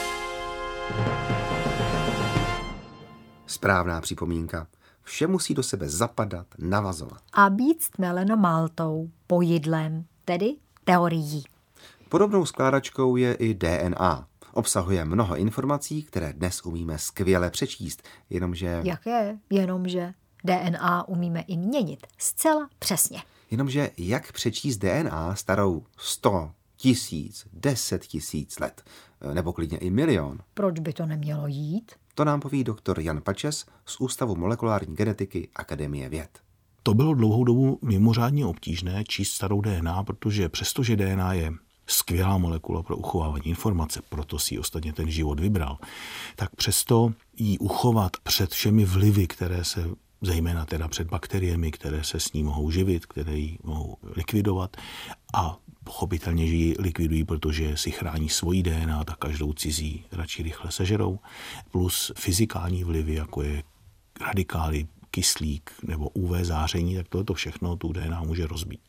Správná připomínka. Vše musí do sebe zapadat, navazovat. A být stmeleno maltou, pojídlem, tedy teorií. Podobnou skládačkou je i D N A. Obsahuje mnoho informací, které dnes umíme skvěle přečíst, jenomže... Jaké? Jenomže D N A umíme i měnit zcela přesně. Jenomže jak přečíst D N A starou sto, tisíc, deset tisíc let, nebo klidně i milion? Proč by to nemělo jít? To nám poví doktor Jan Pačes z Ústavu molekulární genetiky Akademie věd. To bylo dlouhou dobu mimořádně obtížné číst starou D N A, protože přestože D N A je skvělá molekula pro uchovávání informace, proto si ji ostatně ten život vybral, tak přesto ji uchovat před všemi vlivy, které se, zejména teda před bakteriemi, které se s ní mohou živit, které ji mohou likvidovat a pochopitelně, že ji likvidují, protože si chrání svoji D N A, tak každou cizí radši rychle sežerou, plus fyzikální vlivy, jako je radikály, kyslík nebo U V záření, tak tohle všechno tu D N A může rozbít.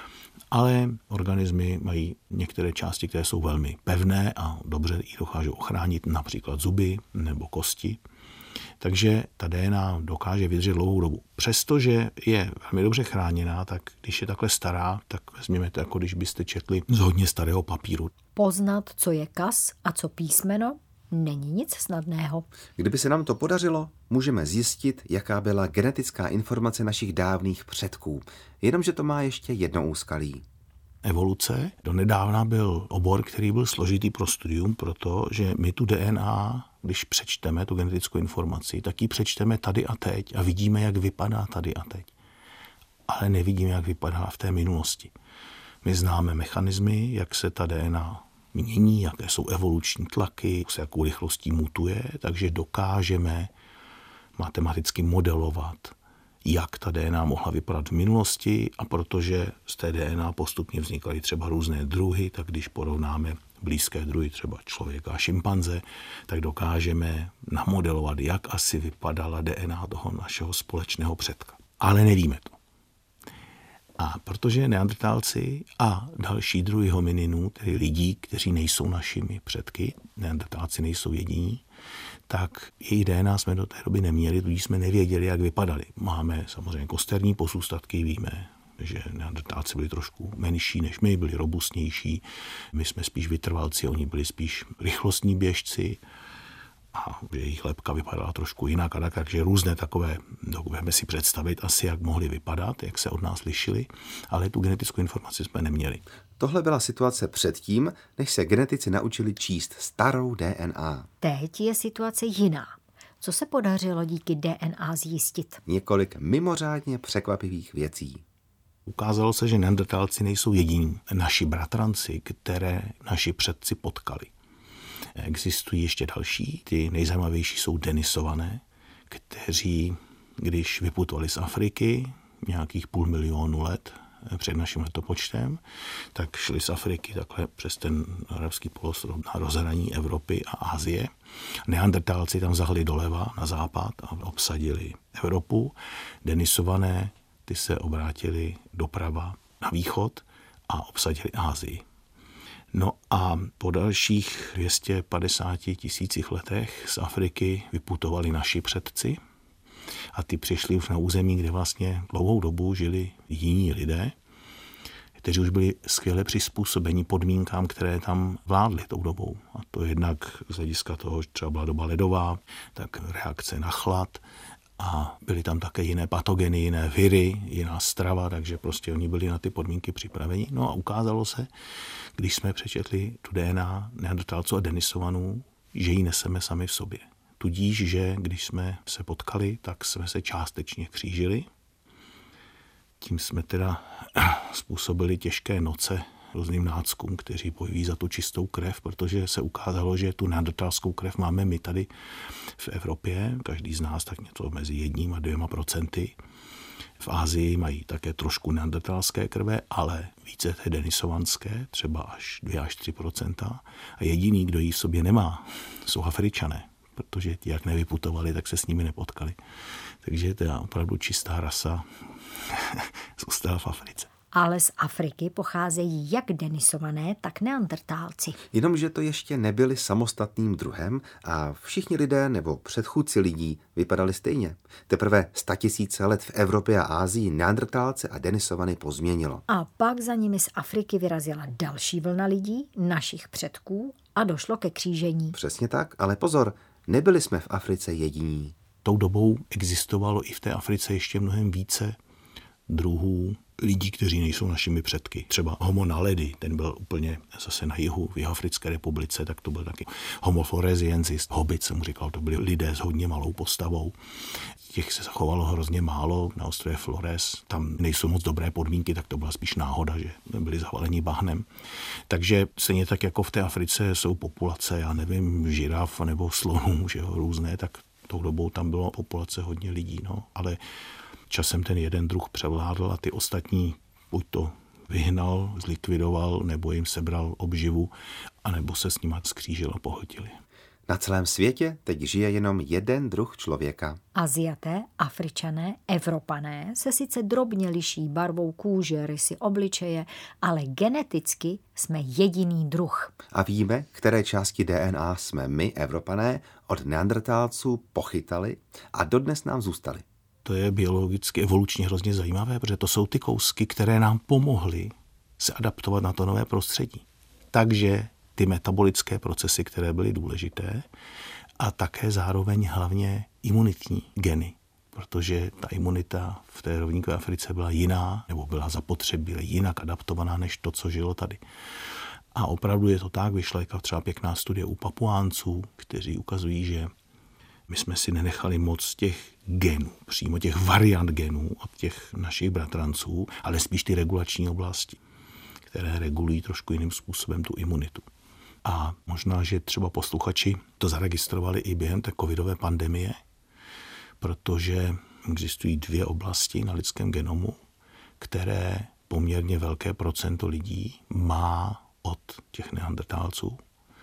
Ale organismy mají některé části, které jsou velmi pevné a dobře ji dokážou ochránit, například zuby nebo kosti. Takže ta D N A dokáže vydržet dlouhou dobu. Přestože je velmi dobře chráněná, tak když je takhle stará, tak vezměme to, jako když byste četli z hodně starého papíru. Poznat, co je kas a co písmeno, není nic snadného. Kdyby se nám to podařilo, můžeme zjistit, jaká byla genetická informace našich dávných předků. Jenomže to má ještě jedno úskalí. Evoluce donedávna byl obor, který byl složitý pro studium, protože my tu D N A, když přečteme tu genetickou informaci, tak ji přečteme tady a teď a vidíme, jak vypadá tady a teď. Ale nevidíme, jak vypadá v té minulosti. My známe mechanismy, jak se ta D N A mění, jaké jsou evoluční tlaky, s jakou rychlostí mutuje, takže dokážeme matematicky modelovat, jak ta D N A mohla vypadat v minulosti, a protože z té D N A postupně vznikaly třeba různé druhy, tak když porovnáme blízké druhy, třeba člověka a šimpanze, tak dokážeme namodelovat, jak asi vypadala D N A toho našeho společného předka. Ale nevíme to. A protože neandertálci a další druhy homininů, tedy lidí, kteří nejsou našimi předky, neandertálci nejsou jediní, tak jejich D N A jsme do té doby neměli, tudíž jsme nevěděli, jak vypadali. Máme samozřejmě kosterní pozůstatky, víme, že neandertálci byli trošku menší než my, byli robustnější, my jsme spíš vytrvalci, oni byli spíš rychlostní běžci a jejich lebka vypadala trošku jinak, a tak, takže různé takové, dokážeme si představit asi, jak mohli vypadat, jak se od nás lišili, ale tu genetickou informaci jsme neměli. Tohle byla situace předtím, než se genetici naučili číst starou D N A. Teď je situace jiná. Co se podařilo díky D N A zjistit? Několik mimořádně překvapivých věcí. Ukázalo se, že neandertálci nejsou jediní naši bratranci, které naši předci potkali. Existují ještě další, ty nejzajímavější jsou Denisované, kteří, když vyputovali z Afriky nějakých půl milionu let před naším letopočtem, tak šli z Afriky takhle přes ten arabský polostrov na rozhraní Evropy a Asie. Neandertálci tam zahli doleva na západ a obsadili Evropu. Denisované, ty se obrátili doprava na východ a obsadili Asii. No a po dalších dvě stě padesát tisících letech z Afriky vyputovali naši předci a ty přišli už na území, kde vlastně dlouhou dobu žili jiní lidé, kteří už byli skvěle přizpůsobeni podmínkám, které tam vládly tou dobou. A to jednak z hlediska toho, že třeba byla doba ledová, tak reakce na chlad, a byly tam také jiné patogeny, jiné viry, jiná strava, takže prostě oni byli na ty podmínky připraveni. No a ukázalo se, když jsme přečetli tu D N A neandertálců a denisovanů, že ji neseme sami v sobě. Tudíž, že když jsme se potkali, tak jsme se částečně křížili. Tím jsme teda způsobili těžké noce různým náckům, kteří bojují za tu čistou krev, protože se ukázalo, že tu neandertálskou krev máme my tady v Evropě, každý z nás tak něco mezi jedním a dvěma procenty. V Asii mají také trošku neandertálské krve, ale více té denisovanské, třeba až dvě až tři procenta. A jediný, kdo ji v sobě nemá, jsou Afričané, protože ti, jak nevyputovali, tak se s nimi nepotkali. Takže to je opravdu čistá rasa zůstala v Africe. Ale z Afriky pocházejí jak denisované, tak neandertálci. Jenomže to ještě nebyli samostatným druhem a všichni lidé nebo předchůdci lidí vypadali stejně. Teprve statisíce let v Evropě a Asii neandertálce a denisované pozměnilo. A pak za nimi z Afriky vyrazila další vlna lidí, našich předků, a došlo ke křížení. Přesně tak, ale pozor, nebyli jsme v Africe jediní. Tou dobou existovalo i v té Africe ještě mnohem více druhů lidí, kteří nejsou našimi předky. Třeba Homo naledi, ten byl úplně zase na jihu v Jihoafrické republice, tak to byl taky Homo floresiensis, hobit se mu říkal, to byli lidé s hodně malou postavou. Těch se zachovalo hrozně málo na ostrově Flores, tam nejsou moc dobré podmínky, tak to byla spíš náhoda, že byli zavaleni bahnem. Takže stejně tak jako v té Africe jsou populace, já nevím, žiraf nebo slonů, že jo, různé, tak tou dobou tam bylo populace hodně lidí, no, ale časem ten jeden druh převládl a ty ostatní buď to vyhnal, zlikvidoval, nebo jim sebral obživu, anebo se s nima skřížil a pohltili. Na celém světě teď žije jenom jeden druh člověka. Aziaté, Afričané, Evropané se sice drobně liší barvou kůže, rysy obličeje, ale geneticky jsme jediný druh. A víme, které části D N A jsme my, Evropané, od neandertálců pochytali a dodnes nám zůstaly. To je biologicky, evolučně hrozně zajímavé, protože to jsou ty kousky, které nám pomohly se adaptovat na to nové prostředí. Takže ty metabolické procesy, které byly důležité, a také zároveň hlavně imunitní geny, protože ta imunita v té rovníkové Africe byla jiná, nebo byla zapotřebí, byla jinak adaptovaná než to, co žilo tady. A opravdu je to tak, vyšla jako třeba pěkná studie u Papuánců, kteří ukazují, že my jsme si nenechali moc těch genů, přímo těch variant genů od těch našich bratranců, ale spíš ty regulační oblasti, které regulují trošku jiným způsobem tu imunitu. A možná, že třeba posluchači to zaregistrovali i během té covidové pandemie, protože existují dvě oblasti na lidském genomu, které poměrně velké procento lidí má od těch neandertálců.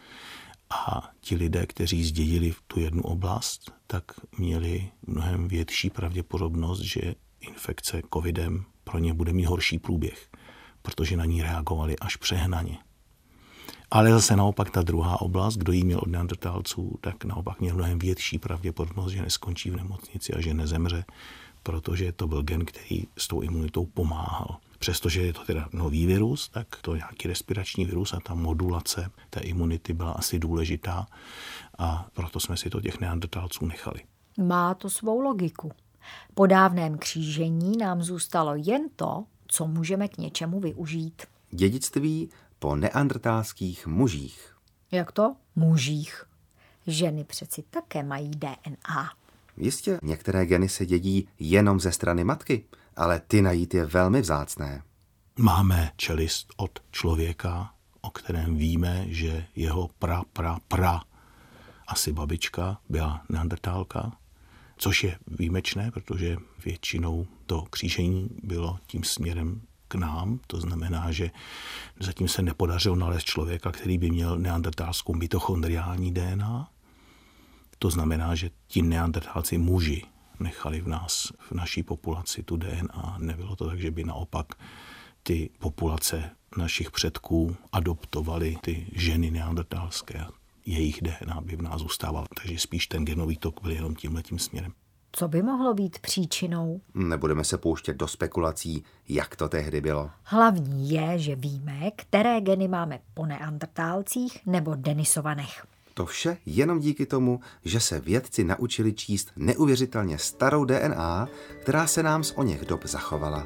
A ti lidé, kteří zdědili tu jednu oblast, tak měli mnohem větší pravděpodobnost, že infekce covidem pro ně bude mít horší průběh, protože na ní reagovali až přehnaně. Ale zase naopak ta druhá oblast, kdo jí měl od neandertálců, tak naopak měl mnohem větší pravděpodobnost, že neskončí v nemocnici a že nezemře, protože to byl gen, který s tou imunitou pomáhal. Přestože je to teda nový virus, tak to je nějaký respirační virus a ta modulace té imunity byla asi důležitá a proto jsme si to těch neandertálců nechali. Má to svou logiku. Po dávném křížení nám zůstalo jen to, co můžeme k něčemu využít. Dědictví po neandertálských mužích. Jak to? Mužích. Ženy přeci také mají D N A. Jistě, některé geny se dědí jenom ze strany matky, ale ty najít je velmi vzácné. Máme čelist od člověka, o kterém víme, že jeho pra, pra, pra, asi babička byla neandertálka, což je výjimečné, protože většinou to křížení bylo tím směrem k nám. To znamená, že zatím se nepodařilo nalézt člověka, který by měl neandertálskou mitochondriální D N A. To znamená, že ti neandertálci muži nechali v nás, v naší populaci tu D N A. Nebylo to tak, že by naopak ty populace našich předků adoptovaly ty ženy neandertálské. Jejich D N A by v nás zůstával. Takže spíš ten genový tok byl jenom tímhletím směrem. Co by mohlo být příčinou? Nebudeme se pouštět do spekulací, jak to tehdy bylo. Hlavní je, že víme, které geny máme po neandertálcích nebo denisovanech. To vše jenom díky tomu, že se vědci naučili číst neuvěřitelně starou D N A, která se nám z oněch dob zachovala.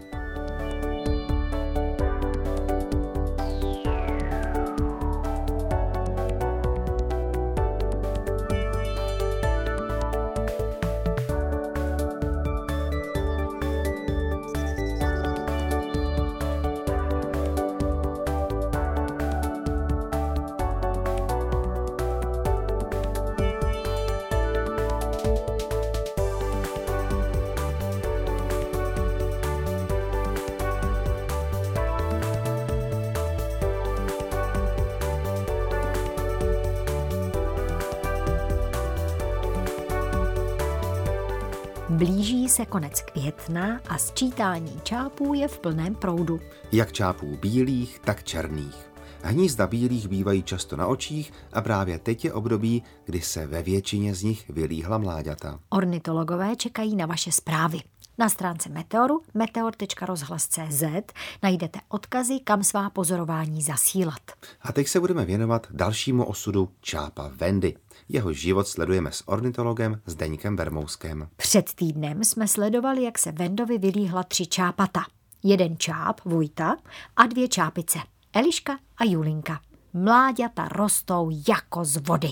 Blíží se konec května a sčítání čápů je v plném proudu. Jak čápů bílých, tak černých. Hnízda bílých bývají často na očích a právě teď je období, kdy se ve většině z nich vylíhla mláďata. Ornitologové čekají na vaše zprávy. Na stránce Meteoru meteor tečka rozhlas tečka cé zet najdete odkazy, kam svá pozorování zasílat. A teď se budeme věnovat dalšímu osudu čápa Wendy. Jeho život sledujeme s ornitologem Zdeňkem Vermouskem. Před týdnem jsme sledovali, jak se Wendovi vylíhla tři čápata. Jeden čáp, Vojta, a dvě čápice, Eliška a Julinka. Mláďata rostou jako z vody.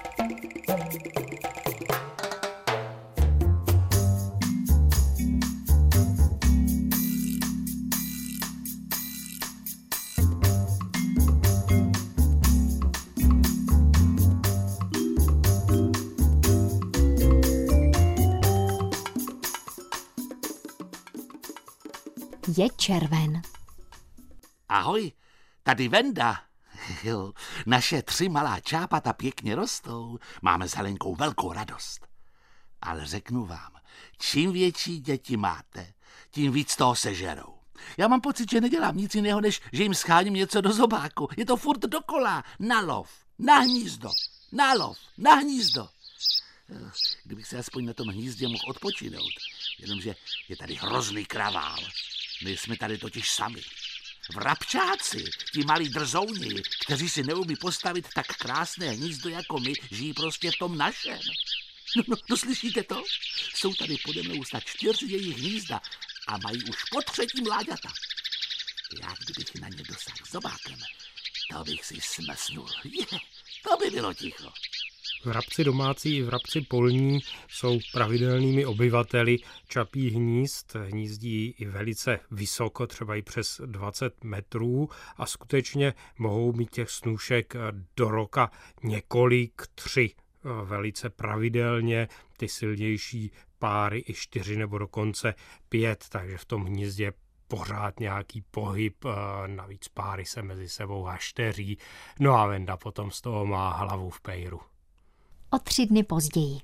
Je červen. Ahoj, tady Venda. Jo, naše tři malá čápata pěkně rostou. Máme s Helenkou velkou radost. Ale řeknu vám, čím větší děti máte, tím víc toho sežerou. Já mám pocit, že nedělám nic jiného, než že jim scháním něco do zobáku. Je to furt dokola. Na lov, na hnízdo, na lov, na hnízdo. Kdybych se aspoň na tom hnízdě mohl odpočinout. Jenomže je tady hrozný kravál. My jsme tady totiž sami. Vrabčáci, ti malí drzouni, kteří si neumí postavit tak krásné hnízdo jako my, žijí prostě v tom našem. No, no, no slyšíte to? Jsou tady pode mnou snad čtyři jejich hnízda a mají už po třetí mláďata. Já kdybych na ně dosáhl zobákem, to bych si smesnul. Je, to by bylo ticho. Vrabci domácí i vrabci polní jsou pravidelnými obyvateli čapí hnízd. Hnízdí i velice vysoko, třeba i přes dvacet metrů a skutečně mohou mít těch snůšek do roka několik, tři. Velice pravidelně, ty silnější páry i čtyři nebo dokonce pět, takže v tom hnízdě pořád nějaký pohyb, navíc páry se mezi sebou hašteří, no a Venda potom z toho má hlavu v pejru. O tři dny později.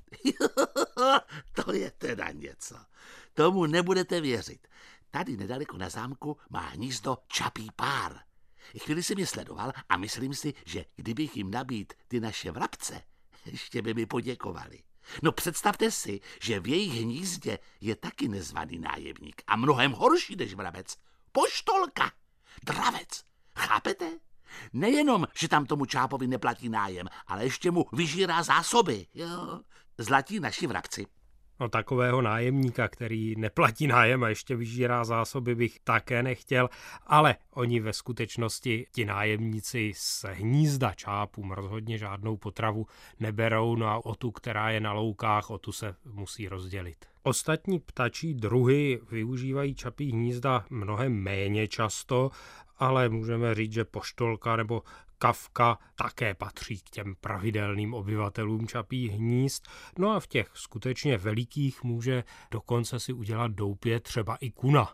To je teda něco. Tomu nebudete věřit. Tady nedaleko na zámku má hnízdo čapí pár. Chvíli jsem je sledoval a myslím si, že kdybych jim nabít ty naše vrabce, ještě by mi poděkovali. No představte si, že v jejich hnízdě je taky nezvaný nájemník a mnohem horší než vrabec. Poštolka, dravec, chápete? Nejenom, že tam tomu čápovi neplatí nájem, ale ještě mu vyžírá zásoby. Jo. Zlatí naši vrabci. No takového nájemníka, který neplatí nájem a ještě vyžírá zásoby, bych také nechtěl, ale oni ve skutečnosti, ti nájemníci z hnízda čápům rozhodně žádnou potravu neberou, no a o tu, která je na loukách, o tu se musí rozdělit. Ostatní ptačí druhy využívají čapí hnízda mnohem méně často, ale můžeme říct, že poštolka nebo kavka také patří k těm pravidelným obyvatelům čapích hnízd. No a v těch skutečně velikých může dokonce si udělat doupě třeba i kuna.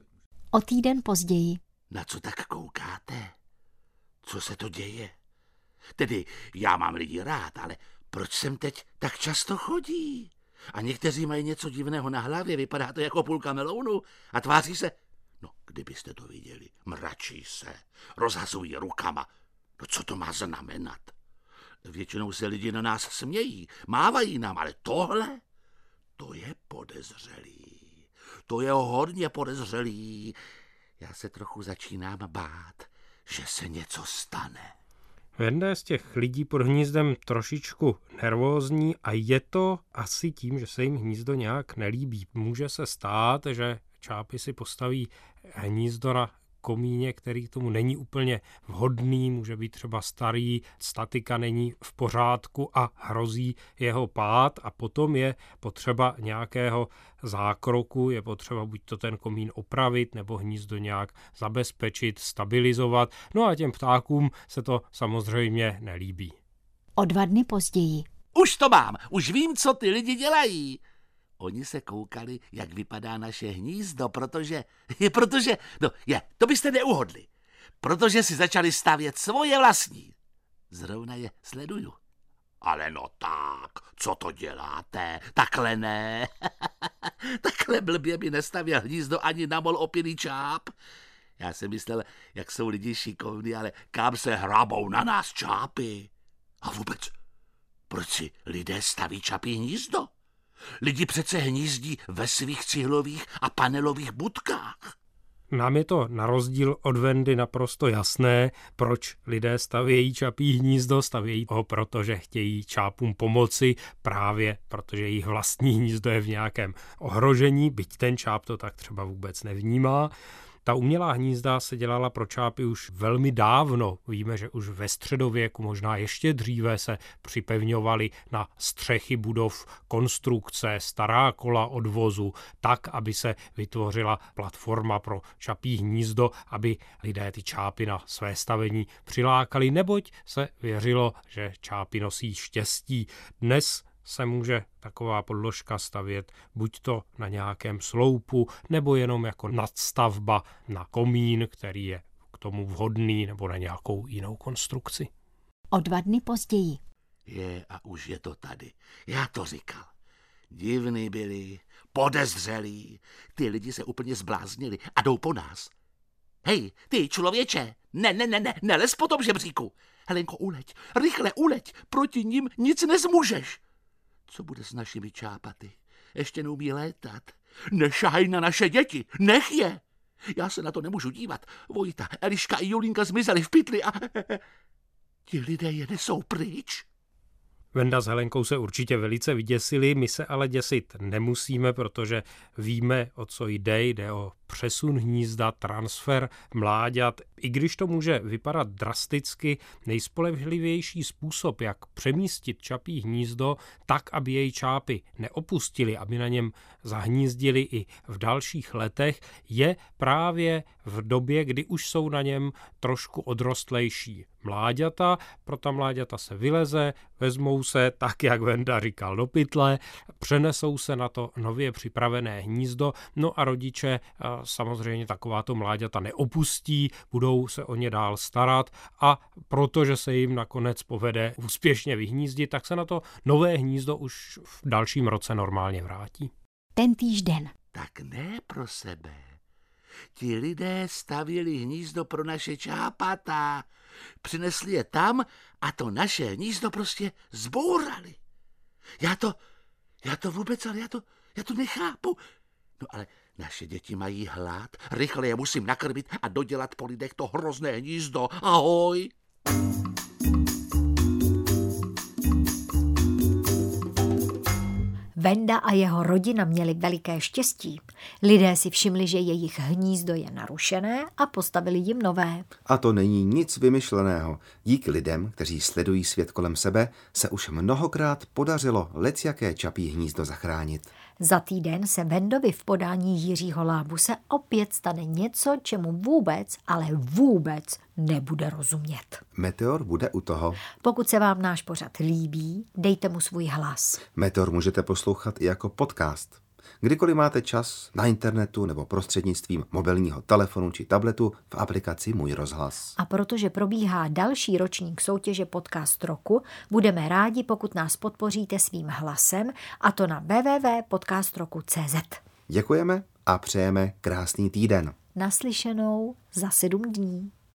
O týden později. Na co tak koukáte? Co se to děje? Tedy já mám lidi rád, ale proč sem teď tak často chodí? A někteří mají něco divného na hlavě, vypadá to jako půlka melounu a tváří se... No, kdybyste to viděli, mračí se, rozhazují rukama. No co to má znamenat? Většinou se lidi na nás smějí, mávají nám, ale tohle, to je podezřelý. To je hodně podezřelý. Já se trochu začínám bát, že se něco stane. Venda je z těch lidí pod hnízdem trošičku nervózní a je to asi tím, že se jim hnízdo nějak nelíbí. Může se stát, že čápy si postaví hnízdo na komíně, který k tomu není úplně vhodný, může být třeba starý, statika není v pořádku a hrozí jeho pád a potom je potřeba nějakého zákroku, je potřeba buď to ten komín opravit nebo hnízdo nějak zabezpečit, stabilizovat, no a těm ptákům se to samozřejmě nelíbí. O dva dny později. Už to mám, už vím, co ty lidi dělají. Oni se koukali, jak vypadá naše hnízdo, protože, je protože, no je, to byste neuhodli, protože si začali stavět svoje vlastní. Zrovna je sleduju. Ale no tak, co to děláte? Takhle ne. Takhle blbě by nestavěl hnízdo ani na mol opilý čáp. Já jsem myslel, jak jsou lidi šikovní, ale kam se hrabou na nás čápy. A vůbec, proč si lidé staví čapí hnízdo? Lidi přece hnízdí ve svých cihlových a panelových budkách. Nám je to na rozdíl od Vendy naprosto jasné, proč lidé stavějí čapí hnízdo. Stavějí ho, protože chtějí čápům pomoci, právě protože jejich vlastní hnízdo je v nějakém ohrožení, byť ten čáp to tak třeba vůbec nevnímá. Ta umělá hnízda se dělala pro čápy už velmi dávno. Víme, že už ve středověku, možná ještě dříve, se připevňovaly na střechy budov konstrukce, stará kola odvozu, tak, aby se vytvořila platforma pro čapí hnízdo, aby lidé ty čápy na své stavení přilákali, neboť se věřilo, že čápy nosí štěstí. Dnes se může taková podložka stavět buď to na nějakém sloupu, nebo jenom jako nadstavba na komín, který je k tomu vhodný, nebo na nějakou jinou konstrukci. O dva dny později. Je a už je to tady. Já to říkal. Divný byli, podezřelí. Ty lidi se úplně zbláznili a jdou po nás. Hej, ty člověče, ne, ne, ne, ne, nelez po tom žebříku. Helenko, uleď, rychle uleď, proti nim nic nezmůžeš. Co bude s našimi čápaty? Ještě neumí létat. Nešahaj na naše děti, nech je. Já se na to nemůžu dívat. Vojta, Eliška i Julínka zmizeli v pytli a... Ti lidé je nesou pryč. Venda s Helenkou se určitě velice vyděsili, my se ale děsit nemusíme, protože víme, o co jde. Jde o přesun hnízda, transfer mláďat. I když to může vypadat drasticky, nejspolehlivější způsob, jak přemístit čapí hnízdo tak, aby jej čápy neopustili, aby na něm zahnízdili i v dalších letech, je právě v době, kdy už jsou na něm trošku odrostlejší mláďata. Pro ta mláďata se vyleze, vezmou se, tak jak Venda říkal, do pytle, přenesou se na to nově připravené hnízdo, no a rodiče samozřejmě takováto mláďata neopustí, budou se o ně dál starat a protože se jim nakonec povede úspěšně vyhnízdit, tak se na to nové hnízdo už v dalším roce normálně vrátí. Tentýž den. Tak ne pro sebe. Ti lidé stavěli hnízdo pro naše čápata. Přinesli je tam a to naše hnízdo prostě zbourali. Já to, já to vůbec, ale já to, já to nechápu. No ale naše děti mají hlad, rychle je musím nakrmit a dodělat po lidech to hrozné hnízdo. Ahoj! Venda a jeho rodina měli veliké štěstí. Lidé si všimli, že jejich hnízdo je narušené a postavili jim nové. A to není nic vymyšleného. Díky lidem, kteří sledují svět kolem sebe, se už mnohokrát podařilo lecjaké čapí hnízdo zachránit. Za týden se Vendovi v podání Jiřího Lábuse opět stane něco, čemu vůbec, ale vůbec nebude rozumět. Meteor bude u toho. Pokud se vám náš pořad líbí, dejte mu svůj hlas. Meteor můžete poslouchat i jako podcast. Kdykoliv máte čas, na internetu nebo prostřednictvím mobilního telefonu či tabletu v aplikaci Můj rozhlas. A protože probíhá další ročník soutěže Podcast roku, budeme rádi, pokud nás podpoříte svým hlasem, a to na w w w tečka podcast roku tečka c z. Děkujeme a přejeme krásný týden. Naslyšenou za sedm dní.